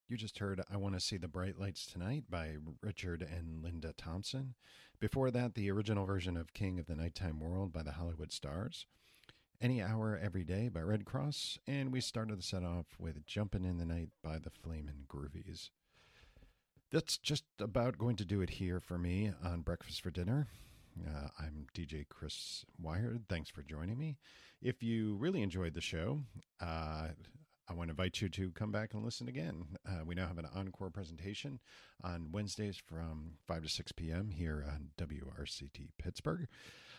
You just heard I Want to See the Bright Lights Tonight by Richard and Linda Thompson. Before that, the original version of King of the Nighttime World by the Hollywood Stars. Any Hour Every Day by Red Cross. And we started the set off with Jumpin' in the Night by the Flamin' Groovies. That's just about going to do it here for me on Breakfast for Dinner. I'm DJ Chris Wired. Thanks for joining me. If you really enjoyed the show, I want to invite you to come back and listen again. We now have an encore presentation on Wednesdays from 5 to 6 p.m. here on WRCT Pittsburgh.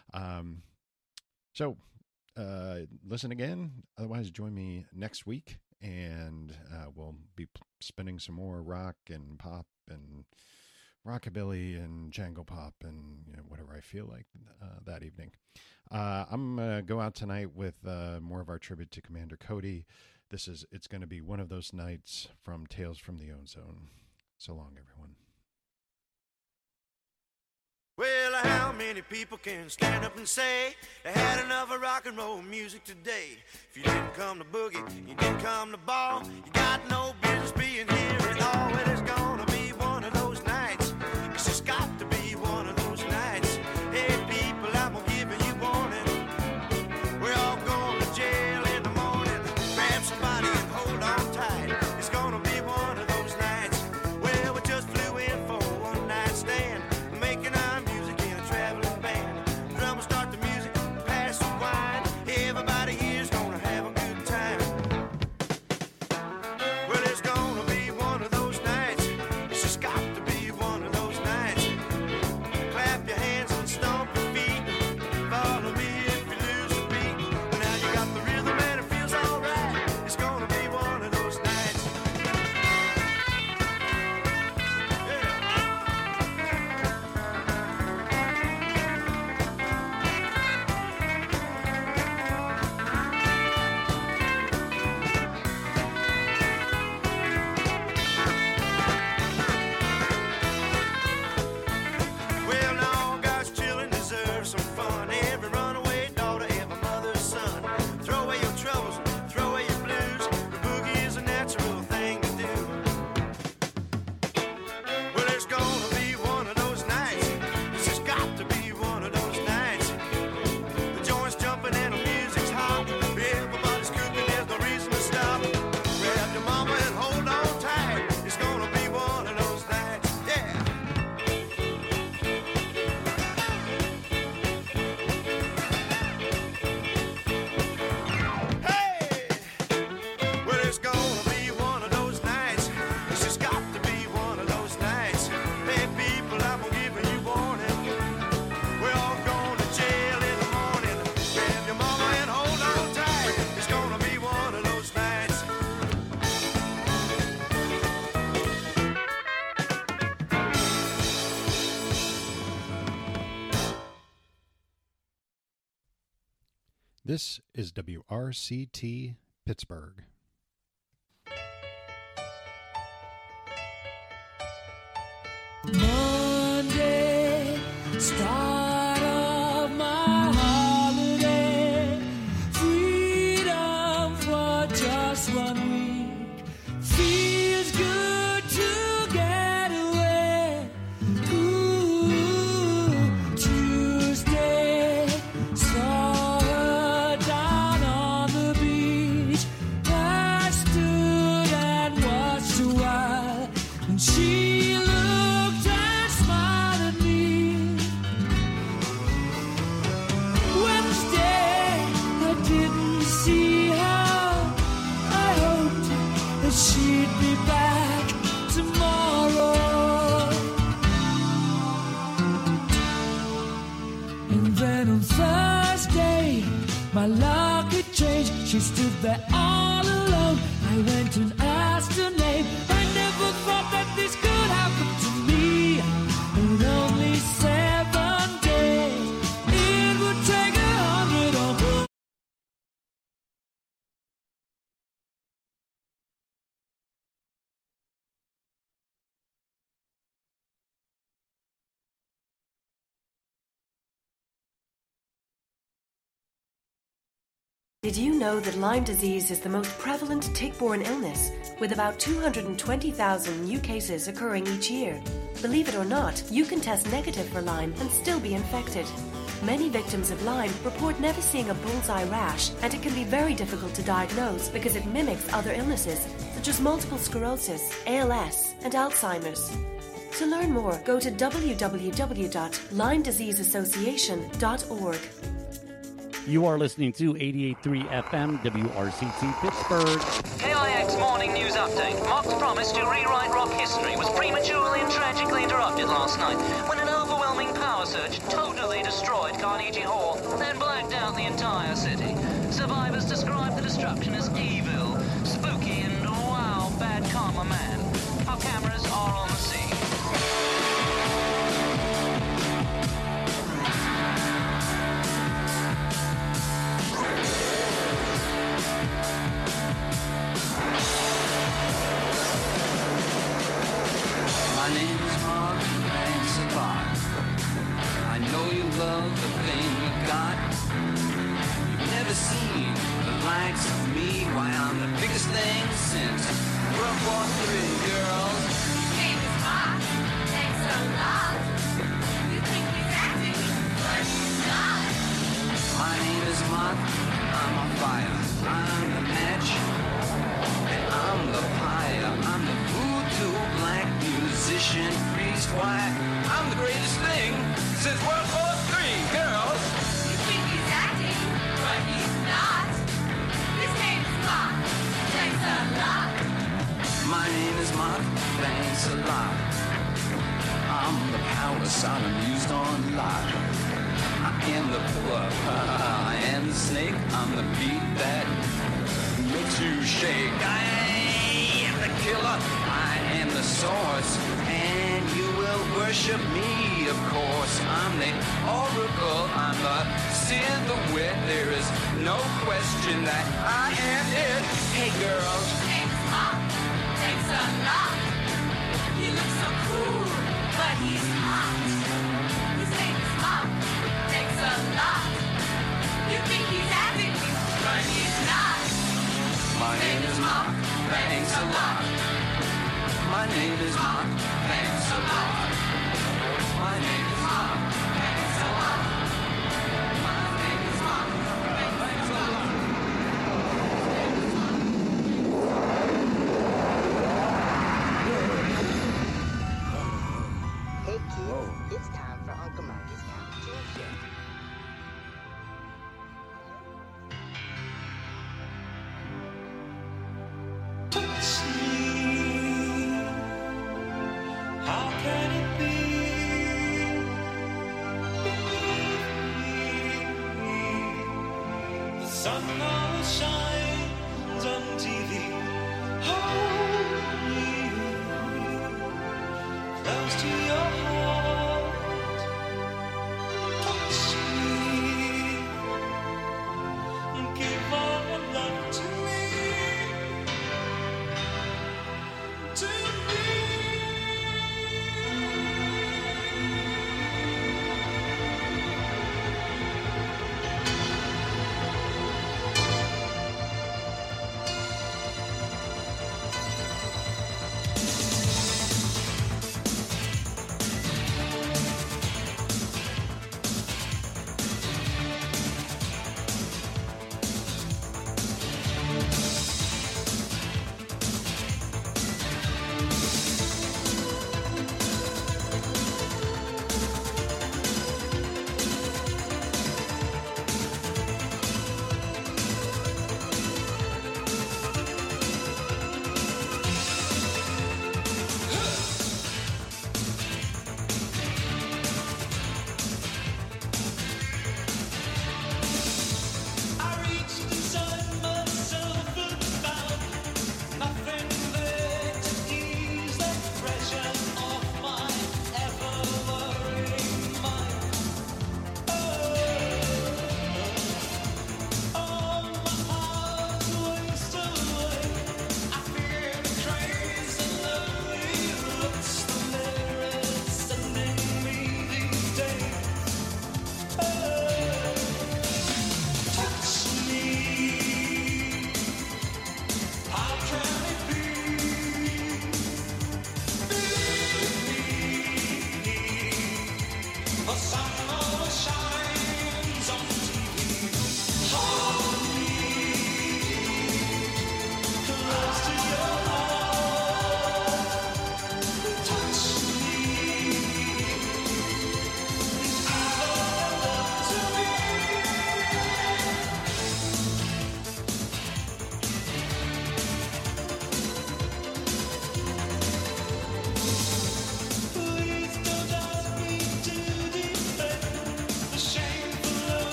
So listen again. Otherwise, join me next week, and we'll be spinning some more rock and pop and rockabilly and jangle pop and whatever I feel like that evening. I'm going to go out tonight with more of our tribute to Commander Cody. It's going to be One of Those Nights from Tales from the Ozone. So long, everyone. Well, how many people can stand up and say they had enough of rock and roll music today? If you didn't come to boogie, you didn't come to ball, you got no business being here at all. Well, it's gonna be one of those nights. It's just got to be one of those nights. Hey, people, I'm gonna give you warning. We're all going to jail in the morning. Grab somebody and hold on tight. It's gonna be one of those nights. Well, we just flew in for a one-night stand, making our music in a traveling band. Drummer start the music, pass the wine. Everybody here's gonna have a good time. Well, it's gonna be one of those nights. It's just got to be one of those nights. Clap your hands and stomp your feet. Follow me if you lose a beat. Now you got the rhythm and it feels alright. It's gonna be one of those nights. Well, now God's children deserve some fun. Every runaway daughter, every mother's son. Throw away your troubles, throw away your blues. The boogie is a natural thing to do. Well, it's gonna be one of those nights. It's just got to be one of those nights. The joint's jumping and the music's hot. Everybody's cooking, there's no reason to stop. Grab your mama and hold on tight. It's gonna be one of those nights. Yeah. Hey! Well, it's gonna be one of those nights. It's just got to be one of those nights. Hey, people, I'm gonna give you warning. We're all going to jail in the morning. Grab your mama and hold on tight. It's gonna be one of those nights. This is WRCT Pittsburgh. Monday, start of my holiday. Freedom for just 1 week. Feels good to get away. Ooh, Tuesday, saw her down on the beach. I stood and watched a while, and she looked and smiled at me. Wednesday, I didn't see her. I hoped that she'd be back tomorrow. And then on Thursday, my luck had changed. She stood there all alone. I went and asked her name. I never thought that this could happen to me. In only 7 days, it would take 100 or more. Did you know that Lyme disease is the most prevalent tick-borne illness, with about 220,000 new cases occurring each year? Believe it or not, you can test negative for Lyme and still be infected. Many victims of Lyme report never seeing a bullseye rash, and it can be very difficult to diagnose because it mimics other illnesses, such as multiple sclerosis, ALS, and Alzheimer's. To learn more, go to www.LymeDiseaseAssociation.org. You are listening to 88.3 FM WRCT Pittsburgh. KIX Morning News Update. Mark's promise to rewrite rock history was prematurely and tragically interrupted last night when an overwhelming power surge totally destroyed Carnegie Hall, then blacked out the entire city. Survivors describe the destruction as evil, spooky, and wow, bad karma man. Our cameras are on the scene. My name is Mark, thanks a lot. I know you love the thing you got. You've never seen the likes of me. Why, I'm the biggest thing since World War III, girls. My name is Mark, thanks a lot. You think he's acting, but he's not. My name is Mark, I'm on fire. I'm the match, and I'm the pyre. I'm the voodoo black musician priest. Why, I'm the greatest thing since World War III, girls. You think he's acting, but he's not. His name is Mark, thanks a lot. My name is Mark, thanks a lot. I'm the power Sodom used on Lot. I am the poor, I am the snake. I'm the beat that makes you shake. I am the killer, I am the source, and you will worship me, of course. I'm the oracle, I'm the sin, the wit. There is no question that I am it. Hey girls. His name is Mark, thanks a lot. He looks so cool, but he's hot. His name is Mark, thanks a lot. You think he's acting, but he's not. My name is Mark, thanks a lot. My name is Mark, thanks a lot. My name is Mark, thanks a lot. My name is Mark, thanks a lot. Hey kids, it's time for Uncle Marcus Cartoon Show. How can it be? The sun always shines on TV. Hold me close to your heart. Touch me. Give all your love to me. To me.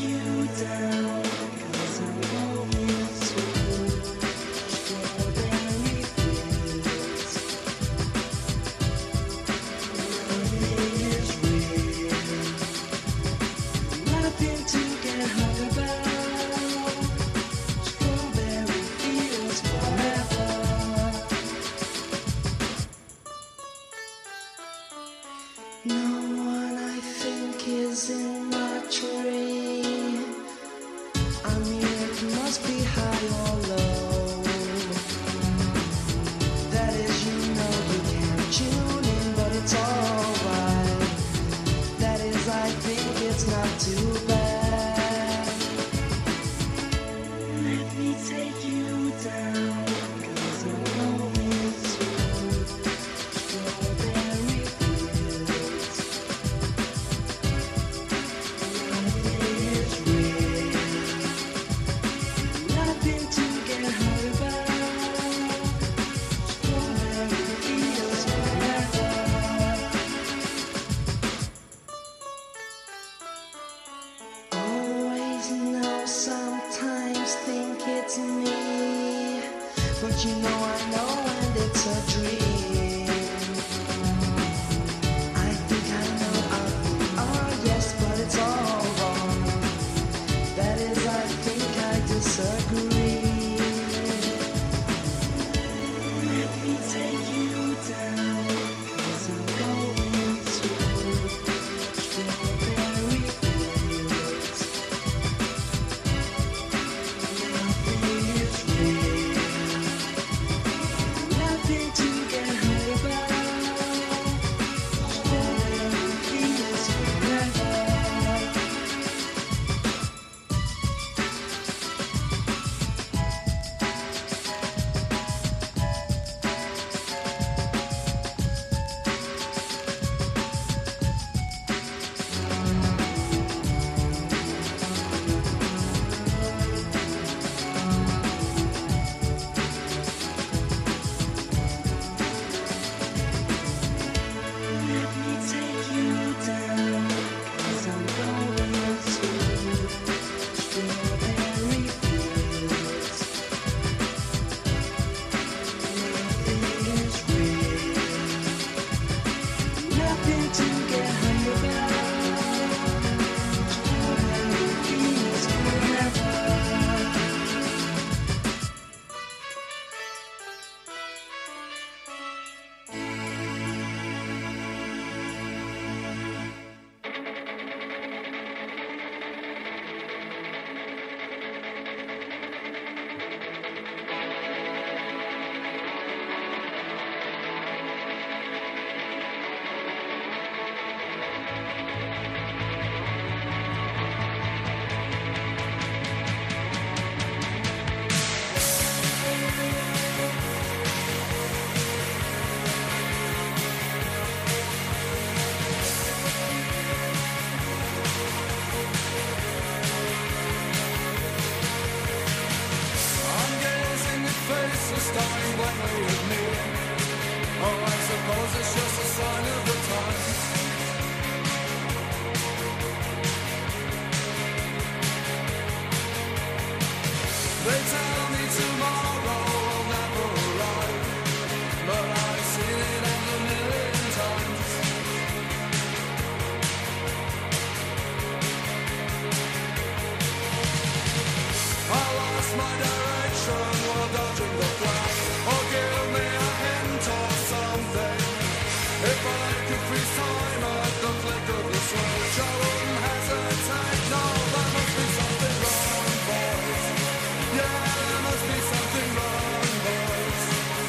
you down, 'cause I'm going to strawberry fields. Nothing is real, nothing to get hung about. Strawberry fields forever. No one I think is in my tree. I mean, it must be high or low. That is, you know, you can't tune in, but it's alright. That is, I think it's not too bad. Let me take you down, 'cause I'm going to strawberry fields. Nothing is real, nothing to get hung about. Strawberry fields forever. Always know, sometimes think it's me, but you know I know and it's a dream. I think I know, oh yes, but it's all wrong. That is, I think I disagree. Let me take you down, 'cause I'm going to strawberry fields. Nothing is real, nothing to get hung about. Strawberry fields forever. Let me take you down, 'cause I'm going to strawberry fields. Nothing is real, nothing to get hung about. Strawberry fields forever. I'm gazing at faces staring blankly at me. Oh, I suppose it's just a sign of the times. They tell me tomorrow will never arrive, but I've seen it end a million times. I lost my direction while dodging the flash. Oh, give me a hint or something. If I could freeze time at the flick of the switch, I wouldn't hesitate. No, there must be something wrong, boys. Yeah, there must be something wrong, boys.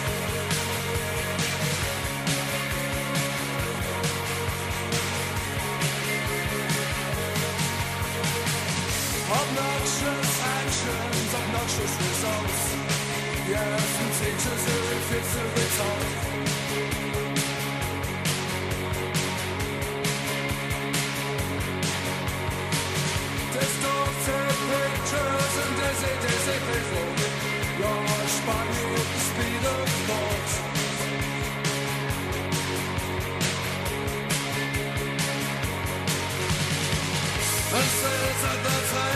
Obnoxious actions, obnoxious results. Yes, and teachers who refuse to be taught. Distorted pictures and dizzy, dizzy people, rushed by me at the speed of thought. And sit at the table.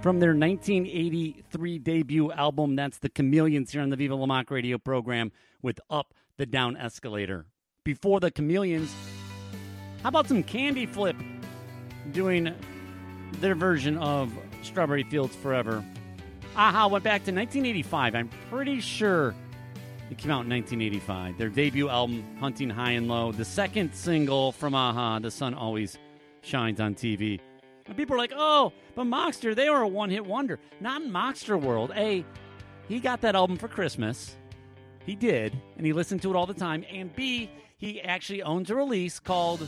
from their 1983 debut album. That's the Chameleons here on the Viva La Mock radio program with Up the Down Escalator. Before the Chameleons, how about some Candy Flip doing their version of Strawberry Fields Forever? Aha went back to 1985. I'm pretty sure it came out in 1985. Their debut album, Hunting High and Low. The second single from Aha, The Sun Always Shines on TV. And people are like, oh, but Mockster, they were a one-hit wonder. Not in Mockster world. A, he got that album for Christmas. He did, and he listened to it all the time. And B, he actually owns a release called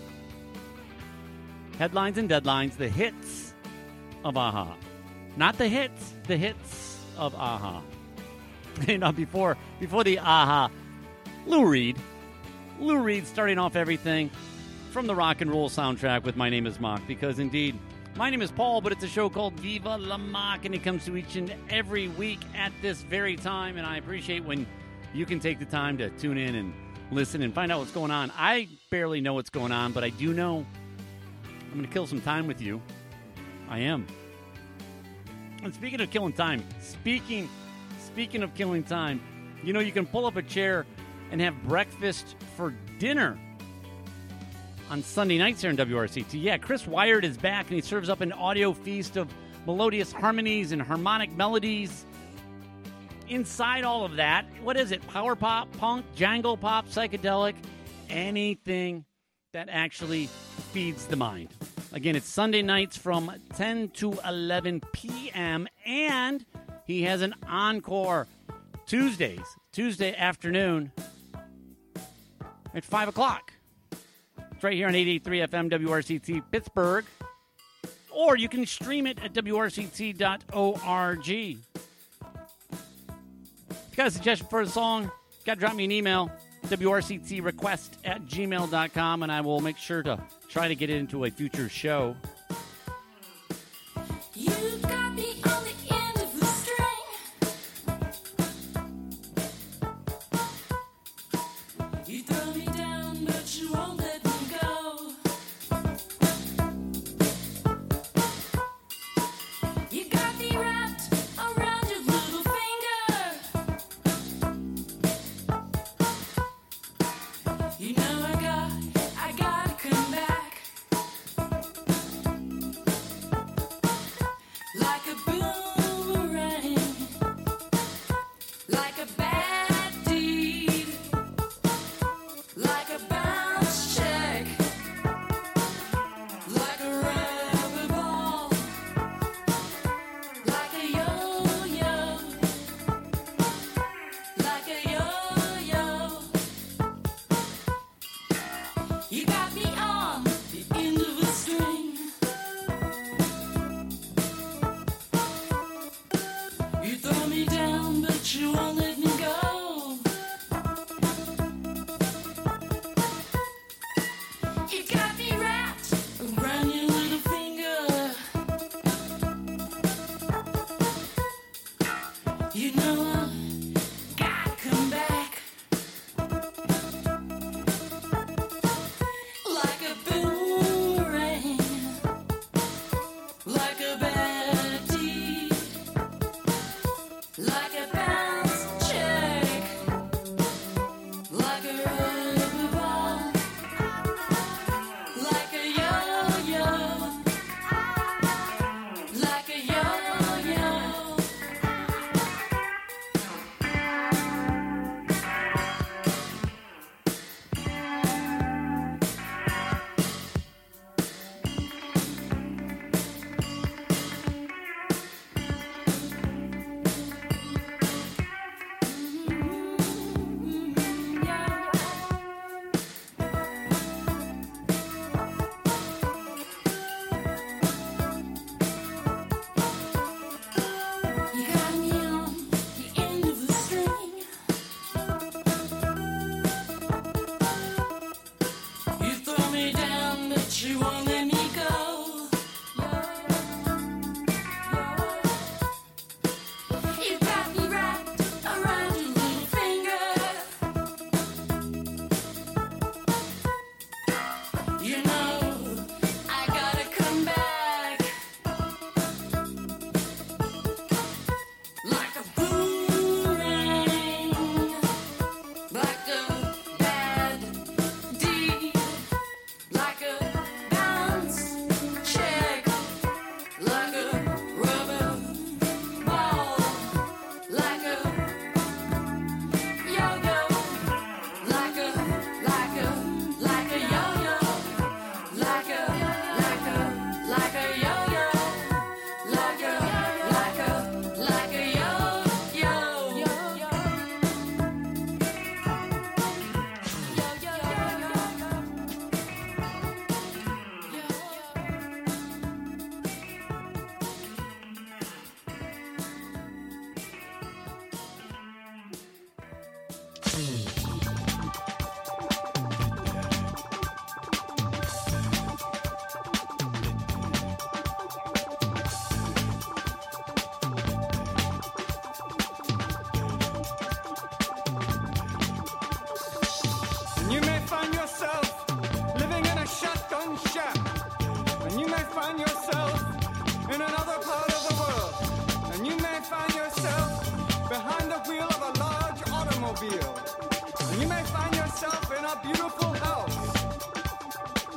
Headlines and Deadlines, the hits of Aha. Not the hits of Aha. You know, before the Aha, Lou Reed starting off everything from the rock and roll soundtrack with My Name is Mock, because indeed, my name is Paul, but it's a show called Viva La Mock, and it comes to each and every week at this very time, and I appreciate when you can take the time to tune in and listen and find out what's going on. I barely know what's going on, but I do know I'm going to kill some time with you. I am. And speaking of killing time, speaking of killing time, you know, you can pull up a chair and have breakfast for dinner on Sunday nights here in WRCT. Yeah, Chris Wired is back, and he serves up an audio feast of melodious harmonies and harmonic melodies. Inside all of that, what is it? Power pop, punk, jangle pop, psychedelic, anything that actually feeds the mind. Again, it's Sunday nights from 10 to 11 p.m., and he has an encore Tuesday afternoon at 5 o'clock. It's right here on 88.3 FM WRCT Pittsburgh. Or you can stream it at WRCT.org. If you got a suggestion for a song, you got to drop me an email, WRCTrequest@gmail.com, and I will make sure to try to get it into a future show. You got me on the end of the string. You throw me down, but you won't let me go. You got me wrapped around your little finger. You know I gotta come back. Like a boomerang, like a bad deed, like a bounce check, like a rubber ball, like a yo-yo, like a yo-yo. You got me on the end of a string. You throw me down, but you won't let me go. You got me wrapped around your little finger. You know I gotta come back.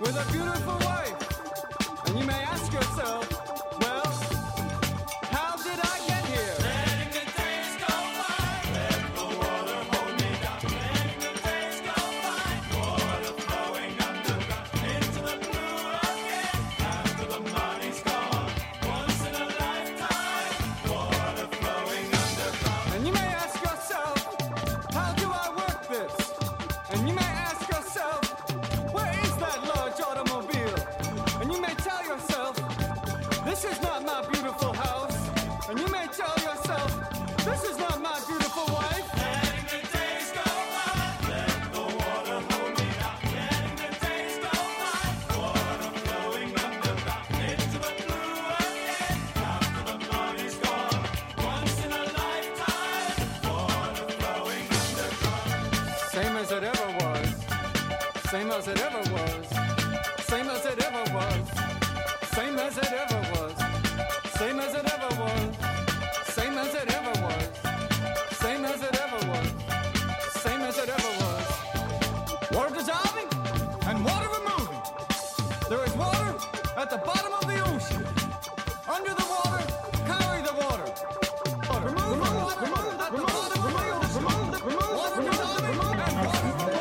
with a beautiful wife. And you may ask yourself, well, how did I get here? Letting the days go by, let the water hold me down. Letting the days go by, water flowing underground into the blue again. After the money's gone, once in a lifetime, water flowing underground. And you may ask yourself, how do I work this? And you may ask yourself, where is that large automobile? And you may tell yourself, this is not my beautiful house. And you may tell yourself, this is not my beautiful wife. Letting the days go by, let the water hold me down. Letting the days go by, water flowing underground into the blue again. After the money's gone, once in a lifetime, water flowing underground. Same as it ever was. Same as it ever was. Same as it ever was. Same as it ever was. Same as it ever was. Same as it ever was. Same as it ever was. Same as it ever was. Water dissolving and water removing. There is water at the bottom of the ocean. Under the water, carry the water. Remove the water at the bottom of the ocean. Water dissolving and water removing.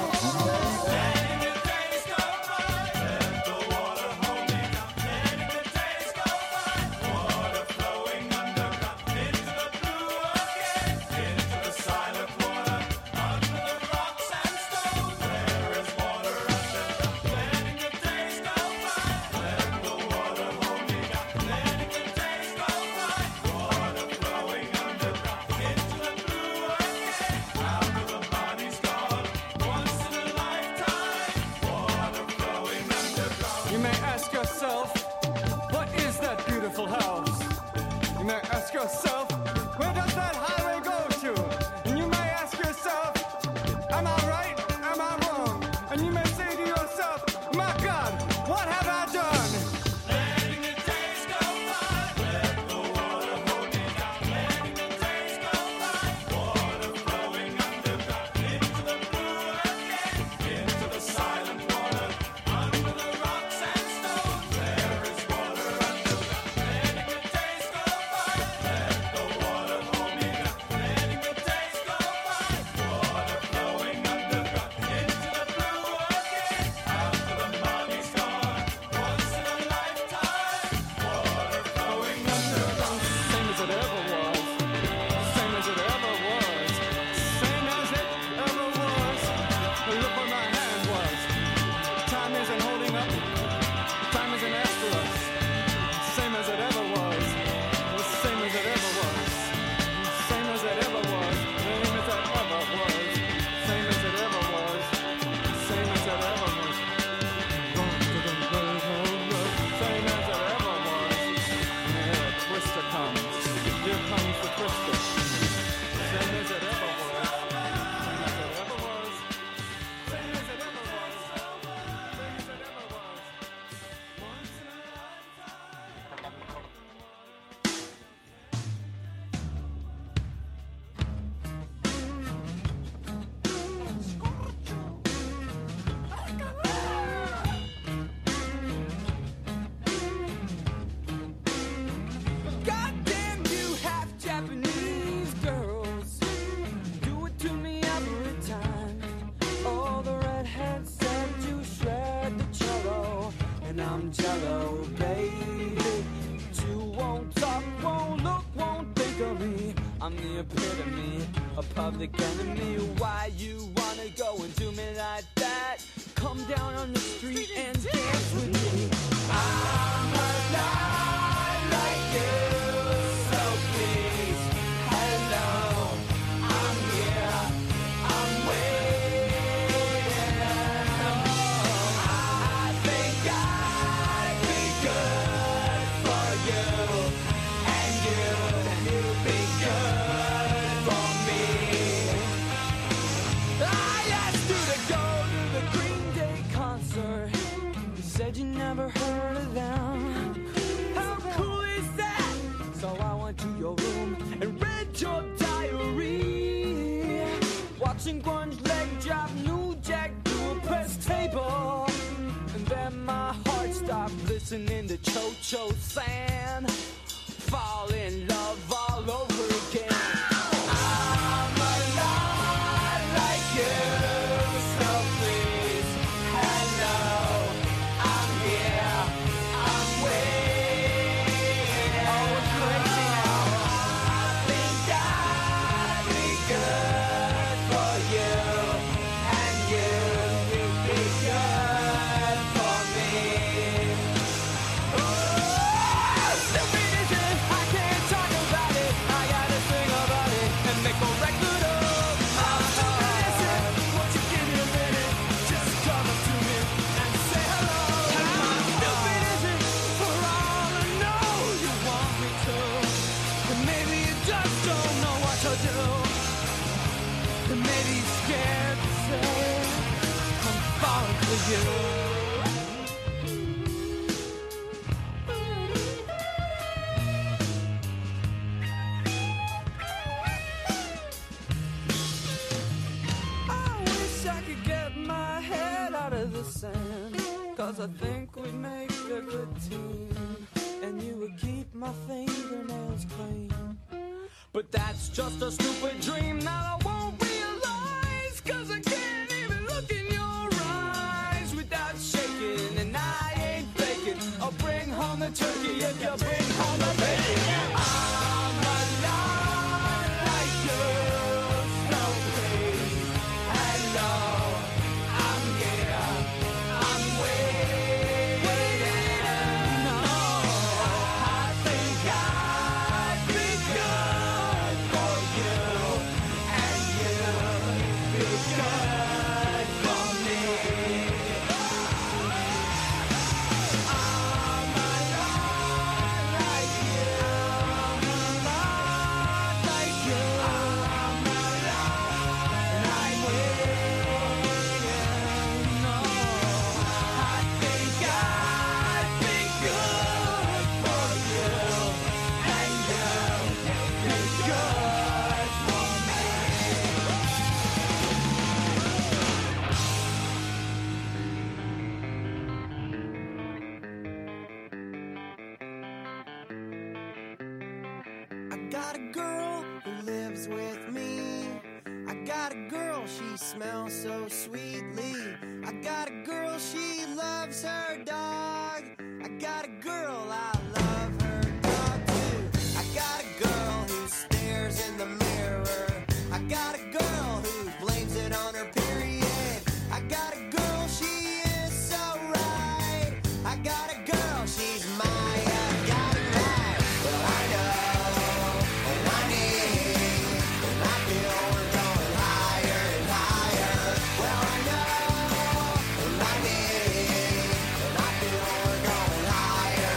Letting the days go by, let the water hold me down. Letting the days go by, water flowing underground into the blue again, into the silent water, under the rocks and stones. There is water underground. Letting the days go by, let the water hold me down. Letting the days go by, water flowing underground into the blue again, after the body's gone. Once in a lifetime, water flowing underground. You may ask yourself, what is that beautiful house? You may ask yourself, where does that highway go to? And you may ask yourself, am I right? Am I wrong? And you may say to yourself, my God, what have I done? Letting the days go by, let the water hold me down. Letting the days go by, water flowing underground into the blue again, into the silent water, under the rocks and stones. There is water underground. Letting the days go by, let the water hold me down. Letting the days go by, water flowing underground into the blue again, after the money's gone. Once in a lifetime, water flowing underground. Same as it ever was. Same as it ever was. Same as it ever was. Look where my hand was. Time isn't holding up. Time isn't after us. Same as it ever was. Same as it ever was. Same as it ever was. Same as it ever was. Same as it ever was. Same as it ever was. Same as it ever was. Here, Twister comes. Here comes the Twister. Same as it ever was. Same as it ever was. Same as it ever was. Same as it ever was. Once in a lifetime. Goddamn you half Japanese girls, do it to me every time. All the redheads said you shred the cello, and I'm jello, baby. You won't talk, won't look, won't think of me. I'm the epitome, a public enemy. Why you wanna go and do me like that? Come down on the street and dance with me. I'm alive like you, so please, hello. I'm here, I'm waiting. I think I'd be good for you, and you'd be good for me. I asked you to go to the Green Day concert. You said you never heard of them. How cool is that? So I went to your room and read your diary. Watching grunge leg drop New Jack to a press table. And then my heart stopped listening to Cho-Cho San. Fall in love all over again. I'm alive like you, so please, hello, I'm here, I'm waiting. Oh, it's crazy now. I think I'd be good for you, and you'd be good for me. Oh, stupid is it? I can't talk about it. I gotta sing about it and make a record of. How stupid is it? Won't you give me a minute? Just come up to me and say hello. How stupid is it? For all I know, you want me to, and maybe you just don't know what to do. And maybe you're scared to say I'm falling for you. I wish I could get my head out of the sand, 'cause I think we'd make a good team, and you would keep my fingernails clean. But that's just a stupid dream that I won't realize, 'cause I can't even look in your eyes without shaking, and I ain't faking. I'll bring home the turkey if you bring home the bacon. I'm alive like you, so please, hello, I'm here, I'm waiting. No, I think I'd be good for you, and you'd be good for me. I'm alive like you, I'm alive like you, I'm alive, and I'm waiting. No, I think I'd be good for you, and you'd be good for me. I got a girl who lives with me. I got a girl, she smells so sweetly. I got a girl, she loves her dog. I got a girl, I love her dog too. I got a girl who stares in the mirror. I got a girl who blames it on her period. I got a girl, she is so right. I got a girl, she's my, I got it right. Well, I know, and I need, and I feel we're going higher and higher. Well, I know, and I need, and I feel we're going higher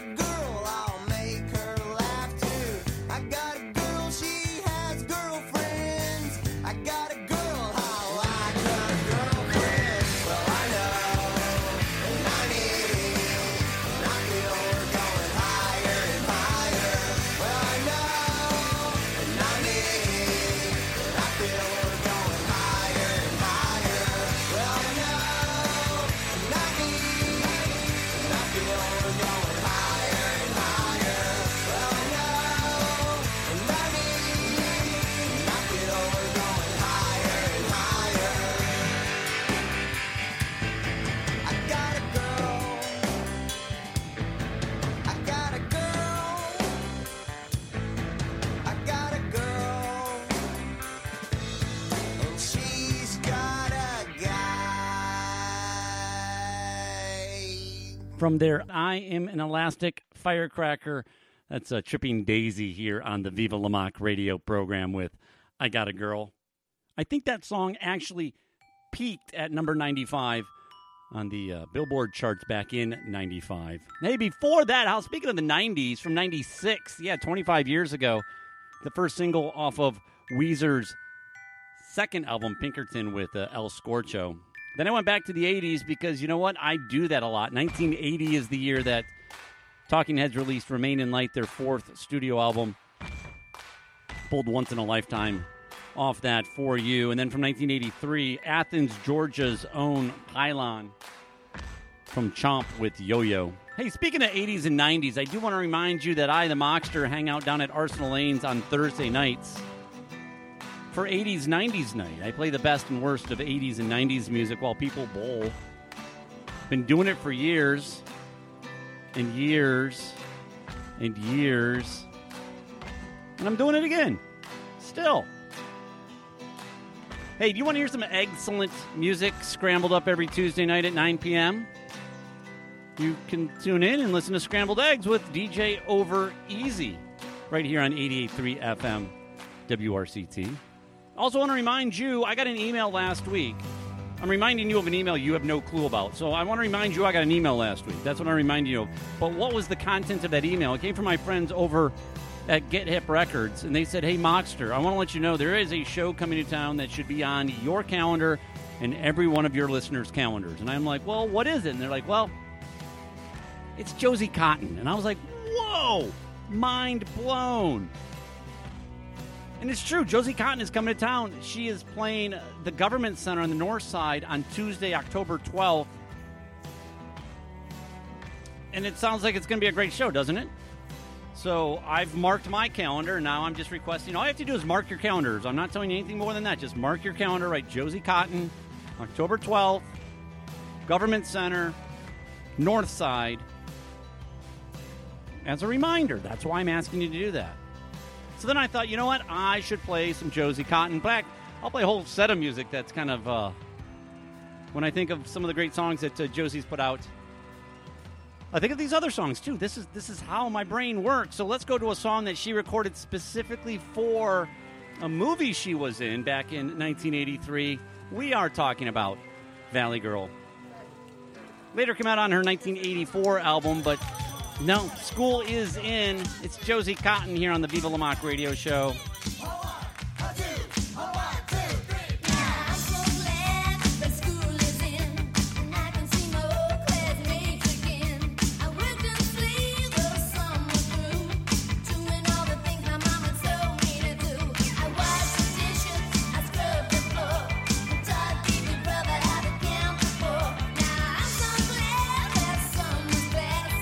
a girl, I'll make her laugh too. I got a girl, she has girlfriends. I got a girl, I like her girlfriend. Well, I know, and I need, and I feel we're going higher and higher. Well, I know, and I need, and I feel we're going higher and higher. Well, I know, and I need, and I feel we're going higher and higher. Well, I know, and I need, and I feel we're going higher and higher. I got a girl. I got a girl. I got a girl. And she's got a guy. From there, I Am an Elastic Firecracker. That's Tripping Daisy here on the Viva La Mock radio program with I Got a Girl. I think that song actually peaked at number 95 on the Billboard charts back in 95. Hey, before that, speaking of the 90s, from 96, 25 years ago, the first single off of Weezer's second album, Pinkerton, with El Scorcho. Then I went back to the 80s because, you know what? I do that a lot. 1980 is the year that Talking Heads released Remain in Light, their fourth studio album. Pulled Once in a Lifetime off that for you. And then from 1983, Athens, Georgia's own Pylon from Chomp with Yo-Yo. Hey, speaking of 80s and 90s, I do want to remind you that I, the Mockster, hang out down at Arsenal Lanes on Thursday nights for 80s, 90s night. I play the best and worst of 80s and 90s music while people bowl. Been doing it for years and years and years. And I'm doing it again. Still. Hey, do you want to hear some excellent music scrambled up every Tuesday night at 9 p.m.? You can tune in and listen to Scrambled Eggs with DJ Over Easy right here on 88.3 FM WRCT. Also want to remind you, I got an email last week. I'm reminding you of an email you have no clue about. So I want to remind you I got an email last week. That's what I'm reminding you of. But what was the content of that email? It came from my friends over at Get Hip Records, and they said, hey, Mockster, I want to let you know there is a show coming to town that should be on your calendar and every one of your listeners' calendars. And I'm like, well, what is it? And they're like, well, it's Josie Cotton. And I was like, whoa, mind blown. And it's true, Josie Cotton is coming to town. She is playing the Government Center on the north side on Tuesday, October 12th. And it sounds like it's going to be a great show, doesn't it? So I've marked my calendar. Now I'm just requesting. All you have to do is mark your calendars. I'm not telling you anything more than that. Just mark your calendar. Right, Josie Cotton, October 12th, Government Center, north side. As a reminder, that's why I'm asking you to do that. So then I thought, you know what? I should play some Josie Cotton. Back, I'll play a whole set of music that's kind of, when I think of some of the great songs that Josie's put out, I think of these other songs, too. This is how my brain works. So let's go to a song that she recorded specifically for a movie she was in back in 1983. We are talking about Valley Girl. Later came out on her 1984 album, but no, school is in. It's Josie Cotton here on the Viva La Mock radio show.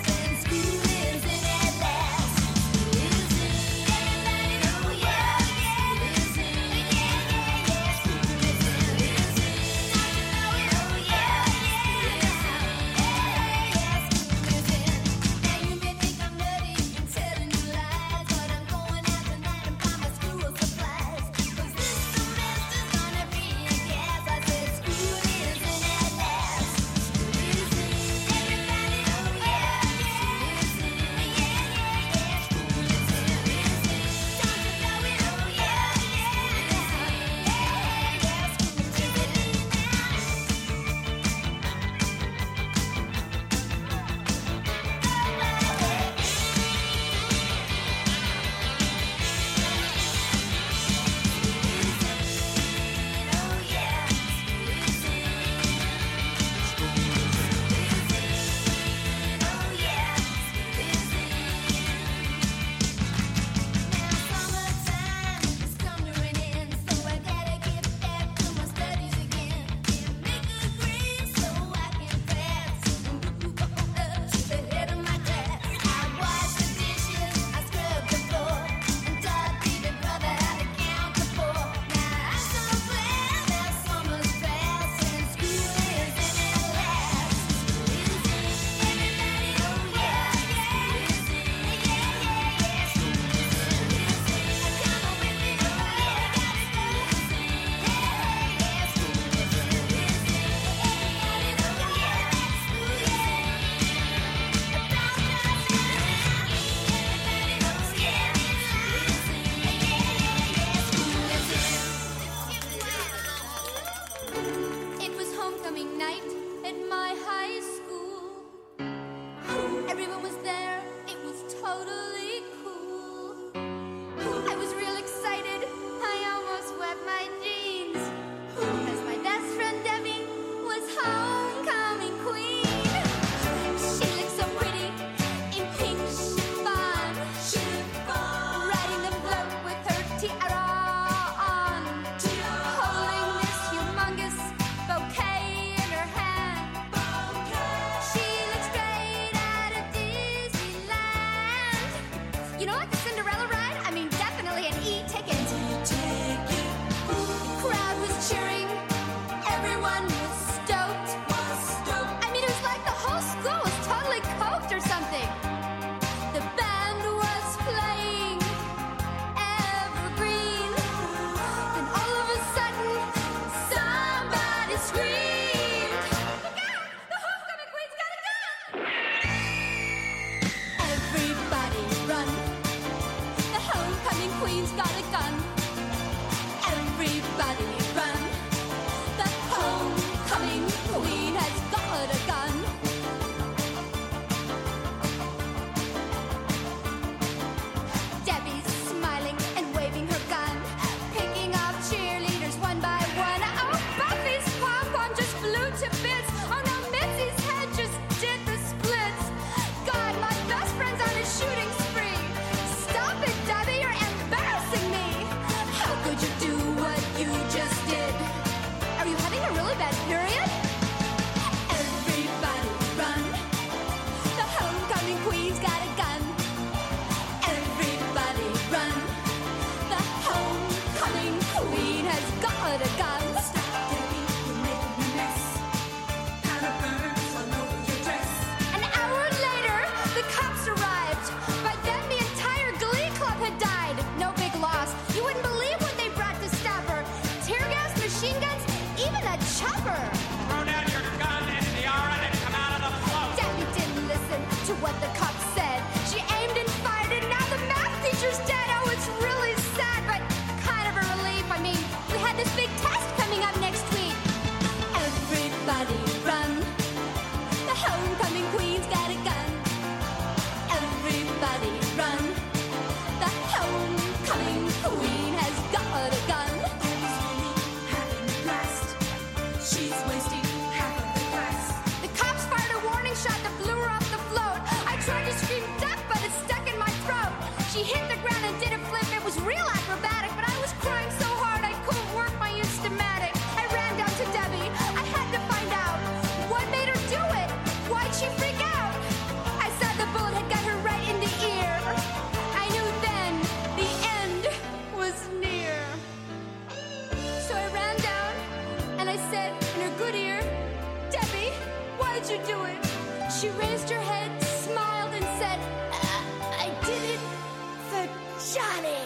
Yeah. You know, like the Cinderella ride? I mean, definitely an E-ticket. Crowd was cheering. Everyone was stoked. I mean, it was like the whole school was totally coked or something. The band was playing Evergreen. Then all of a sudden, somebody screamed, "Look out! The homecoming queen's got a gun!" Everybody run. The homecoming queen's got a gun. Everybody run. The homecoming queen has got a gun. Debbie's smiling and waving her gun, picking off cheerleaders one by one. Oh, Buffy's pom-pom just flew to bits. Oh no, Mitzi's head just did the splits. God, my best friend's on a shooting spree. Stop it, Debbie, you're embarrassing me. How could you do what you just did? Are you having a really bad period? Everybody run. The homecoming queen's got a gun. Everybody run. The homecoming queen has got a gun. Stop, Debbie, you're making a mess. Powder burns all over your dress. An hour later, the cops arrived. By then, the entire Glee Club had died. No big loss. You wouldn't believe what they brought to stop her. Tear gas, machine guns, even a chopper. Throw down your gun and the aura and come out of the float. Debbie didn't listen to what the cops said. She aimed and fired, and now the math teacher's dead. Oh, it's really sad, but kind of a relief. I mean, we had this big test coming up next week. Everybody run. The homecoming queen's got a gun. Everybody run. The homecoming queen has got a gun. Debbie's really having a blast. She's wasting half of the class. The cops fired a warning shot that blew her off the float. I tried to scream duck, but it stuck in my throat. She hit the ground and did a flip. It was real acrobatic, but I was crying so hard I couldn't work my Instamatic. I ran down to Debbie. I had to find out what made her do it. Why'd she freak out? I saw the bullet had got her right in the ear. I knew then the end was near. So I ran down and I said in her good ear, "Debbie, why'd you do it?" She raised her head, smiled, and said, "I did it for Johnny."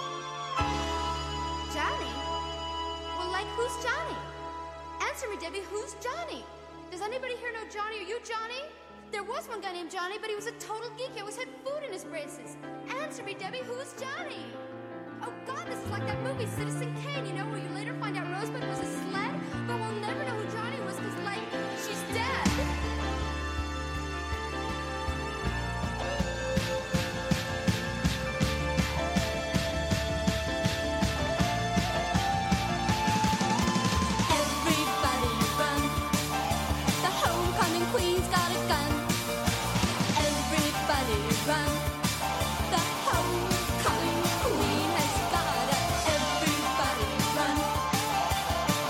Johnny? Well, like, who's Johnny? Answer me, Debbie, who's Johnny? Does anybody here know Johnny? Are you Johnny? There was one guy named Johnny, but he was a total geek. He always had food in his braces. Answer me, Debbie, who's Johnny? Oh, God, this is like that movie, Citizen Kane, you know, where you later find out Rosebud was a sled, but we'll never know who Johnny was because, like, she's dead. Everybody run. The homecoming queen's got a gun. Everybody run. The homecoming queen has got a. Everybody run.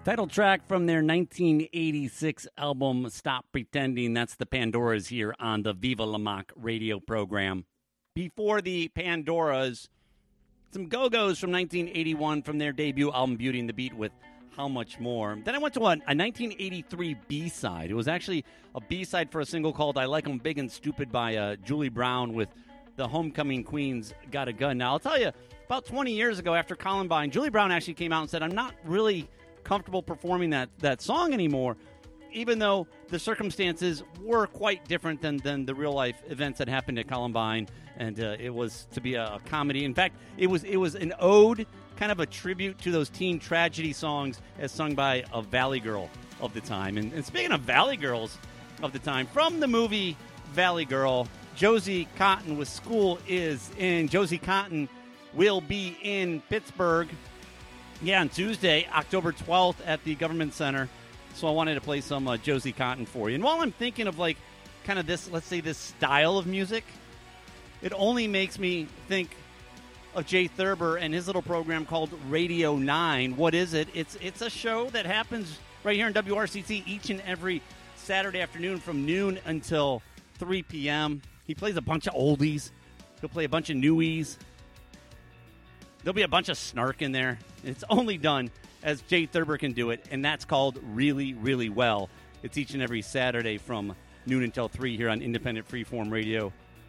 Title track from their 1986 album, Stop Pretending. That's the Pandoras here on the Viva La Mock radio program. Before the Pandoras, some Go-Go's from 1981 from their debut album, Beauty and the Beat, with How Much More. Then I went to a 1983 B-side. It was actually a B-side for a single called I Like 'Em Big and Stupid by Julie Brown with the Homecoming Queen's Got a Gun. Now, I'll tell you, about 20 years ago after Columbine, Julie Brown actually came out and said, I'm not really comfortable performing that song anymore, even though the circumstances were quite different than the real-life events that happened at Columbine, and it was to be a comedy. In fact, it was an ode, kind of a tribute to those teen tragedy songs as sung by a Valley Girl of the time. And speaking of Valley Girls of the time, from the movie Valley Girl, Josie Cotton with School Is In. Josie Cotton will be in Pittsburgh, on Tuesday, October 12th at the Government Center. So I wanted to play some Josie Cotton for you. And while I'm thinking of kind of this, let's say this style of music, it only makes me think of Jay Thurber and his little program called Radio 9. What is it? It's a show that happens right here in WRCT each and every Saturday afternoon from noon until 3 p.m. He plays a bunch of oldies. He'll play a bunch of newies. There'll be a bunch of snark in there. It's only done as Jay Thurber can do it, and that's called Really, Really Well. It's each and every Saturday from noon until 3 here on Independent Freeform Radio,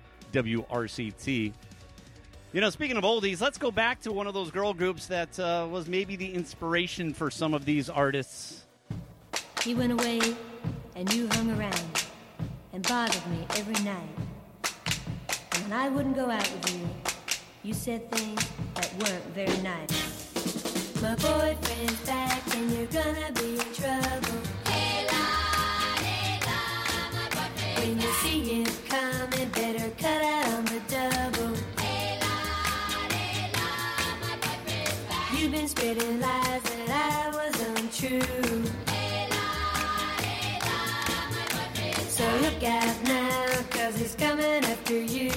WRCT. Speaking of oldies, let's go back to one of those girl groups that was maybe the inspiration for some of these artists. He went away, and you hung around and bothered me every night. And when I wouldn't go out with you, you said things that weren't very nice. My boyfriend's back and you're gonna be in trouble. Hey la, my boyfriend. When you see him coming, better cut out on the double. Hey la, my boyfriend's back. You've been spreading lies that I was untrue. Hey la, my boyfriend's so back. Look out now, 'cause he's coming after you.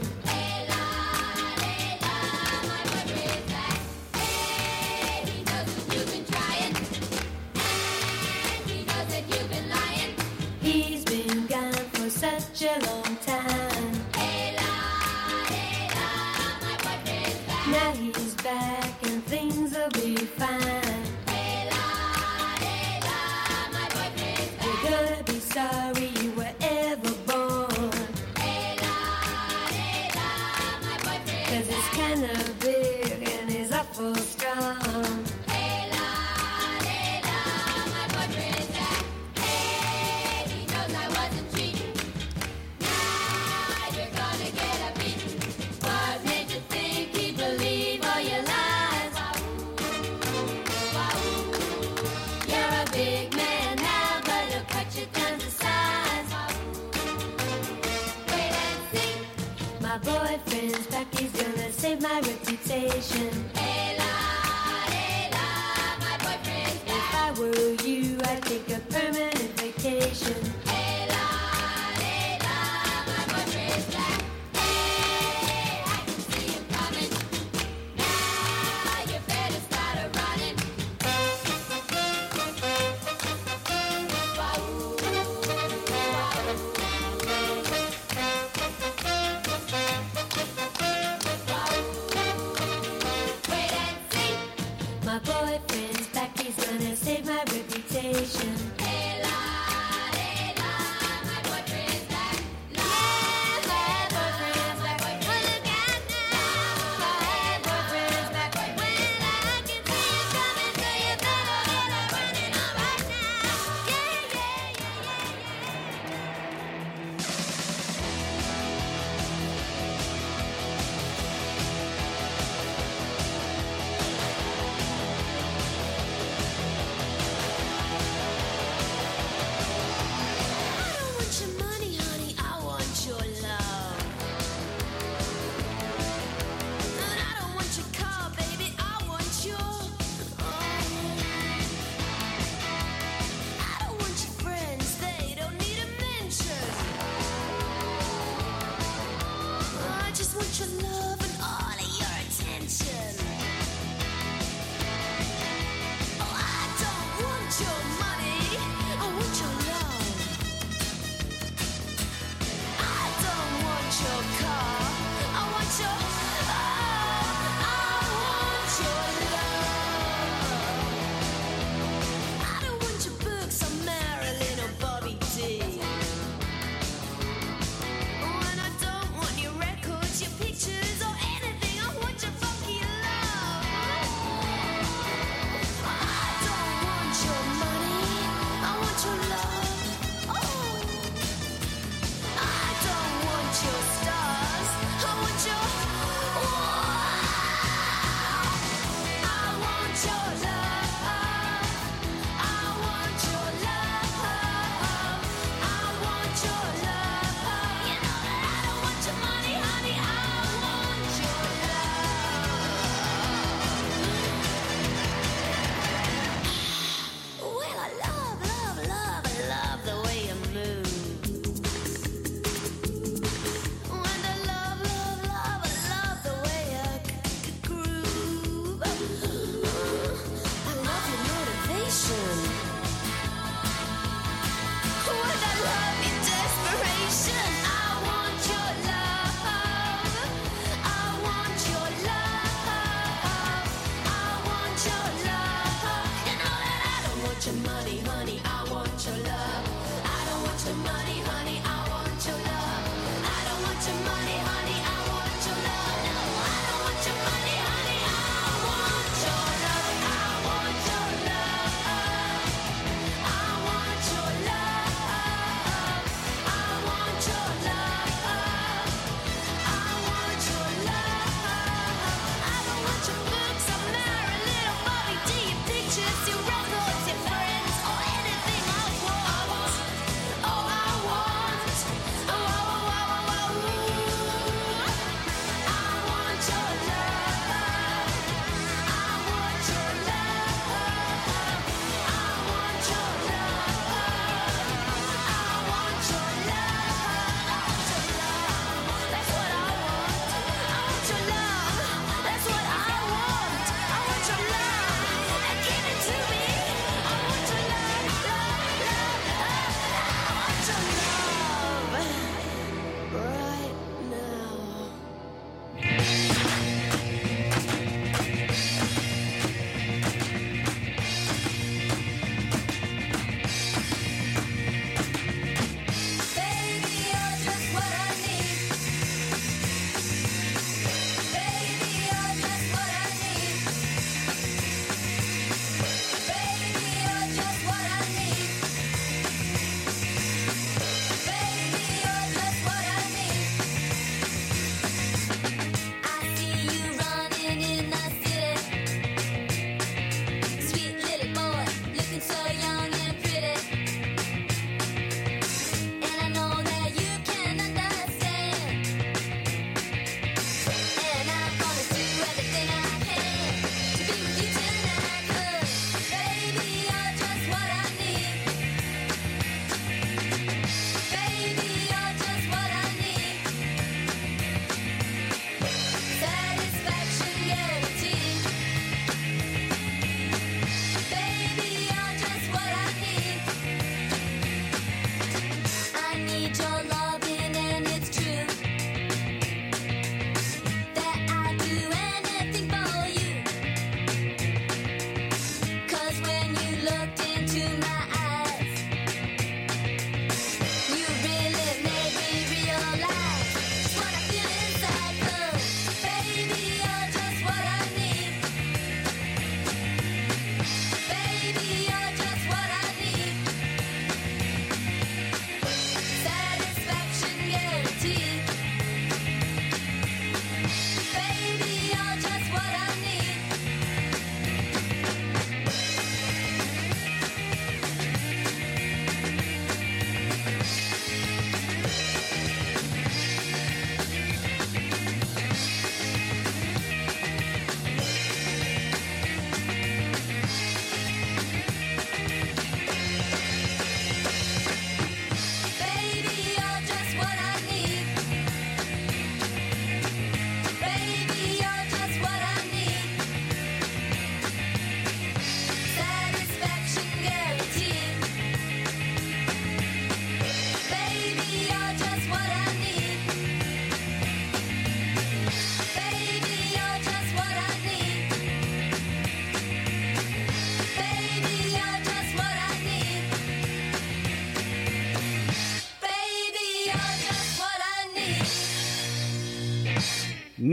Such a long time. Hey la, my boyfriend's back. Now he's back and things will be fine. Hey la, my boyfriend's back. You're gonna be sorry you were ever born. Hey la, my boyfriend's 'cause it's kinda big and he's awful strong. Hey la, my boyfriend's back. Hey, he knows I wasn't cheating. My boyfriend's back, he's gonna save my reputation. Hey la, my boyfriend's back. If I were you, I'd take a permanent vacation. Hey la, my boyfriend's back. Hey, I can see him coming. Now you better start a-running. My boyfriend's back, he's gonna save my reputation. Hey la,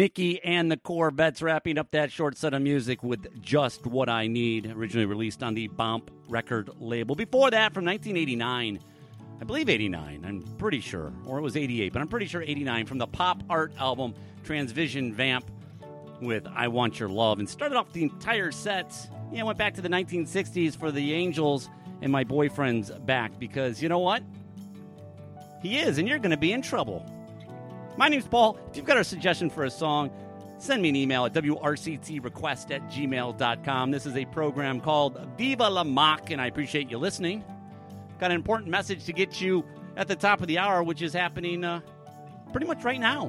Mickey and the Corvettes wrapping up that short set of music with Just What I Need, originally released on the Bomp record label. Before that, from 1989, I believe 89, I'm pretty sure, or it was 88, but I'm pretty sure 89, from the pop art album Transvision Vamp with I Want Your Love. And started off the entire set, went back to the 1960s for the Angels and My Boyfriend's Back, because you know what? He is, and you're going to be in trouble. My name's Paul. If you've got a suggestion for a song, send me an email at wrctrequest@gmail.com. This is a program called Viva La Mock, and I appreciate you listening. Got an important message to get you at the top of the hour, which is happening pretty much right now.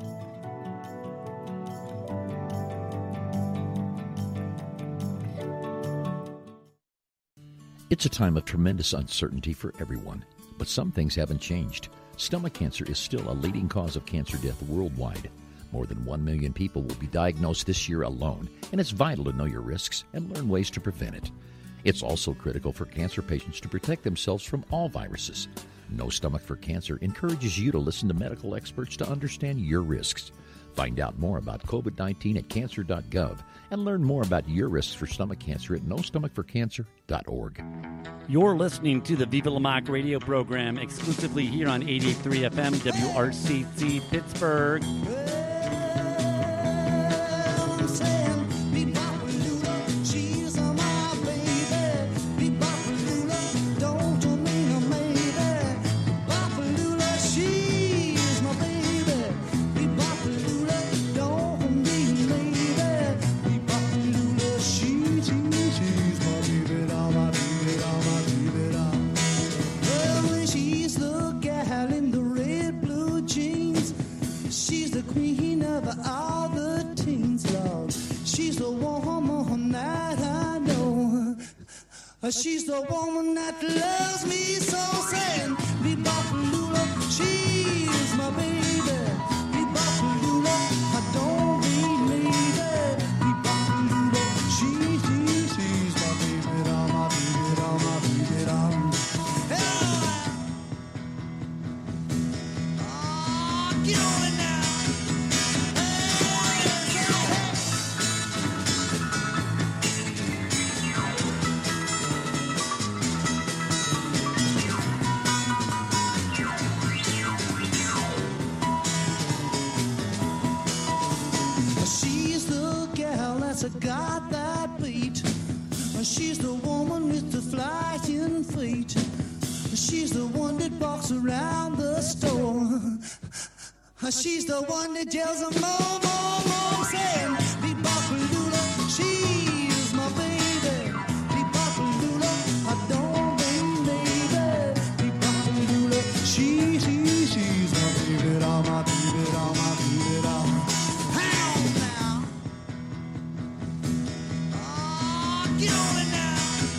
It's a time of tremendous uncertainty for everyone, but some things haven't changed. Stomach cancer is still a leading cause of cancer death worldwide. More than 1 million people will be diagnosed this year alone, and it's vital to know your risks and learn ways to prevent it. It's also critical for cancer patients to protect themselves from all viruses. No Stomach for Cancer encourages you to listen to medical experts to understand your risks. Find out more about COVID-19 at cancer.gov and learn more about your risks for stomach cancer at nostomachforcancer.org. You're listening to the Viva La Mock radio program exclusively here on 88.3 FM WRCT Pittsburgh. She's the woman that loves me so, saying, Be-bop-a-lula, she's my baby. Be-bop-a-lula, I don't believe it. Be-bop-a-lula, she's my baby, my baby, my baby, get on it now. Got that beat. She's the woman with the flying feet. She's the one that walks around the store. She's the one that yells a more, more, more, saying, Be-bop-a-lula, she's my baby. Be-bop-a-lula, I don't believe it. Be-bop-a-lula, she's my baby, all my baby, all my baby, all my. Get on it now.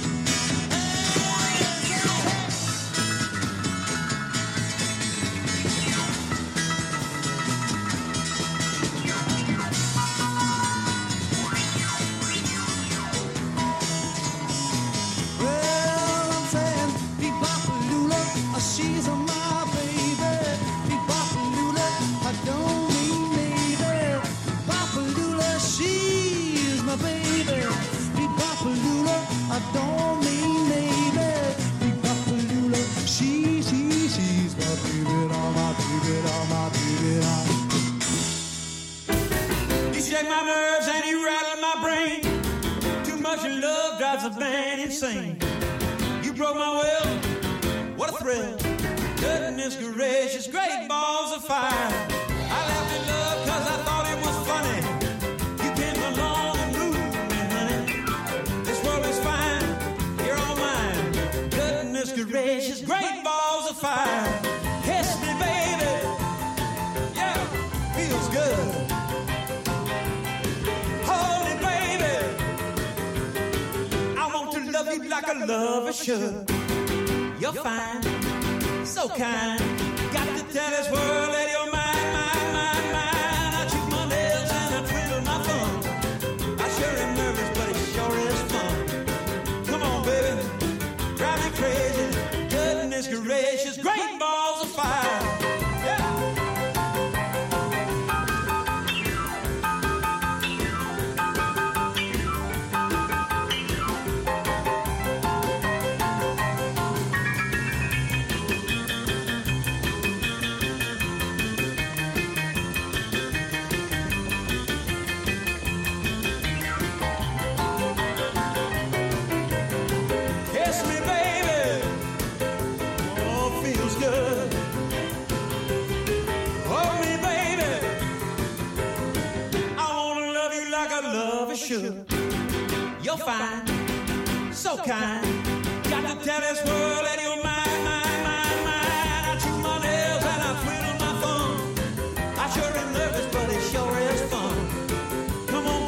Well, I'm saying, Be-bop-a-lula, she's my baby. Be-bop-a-lula, I don't mean maybe. Be-bop-a-lula, she's my baby. Be-bop-a-lula, I don't mean maybe. Be-bop-a-lula, she's my baby, all my baby, all my baby, all. You shake my nerves and you rattle my brain. Too much in love drives a man insane. You broke my will, what a thrill. Goodness gracious, great balls of fire. I laughed in love cause I thought it was funny. You came along and moved me, honey. This world is fine, you're all mine. Goodness gracious, great balls of fire. Kiss me, baby. Yeah, feels good. Hold it, baby. I want to love you like a lover should. You're fine, so kind. Got to tell this world that you're mine, mine, mine, mine. I chew my nails and I twiddle my thumbs. I sure am nervous, but it sure is fun. Come on, baby, drive me crazy. Goodness gracious, great balls of fire. Yeah. should. You're fine, so kind. Got to tell this world that you're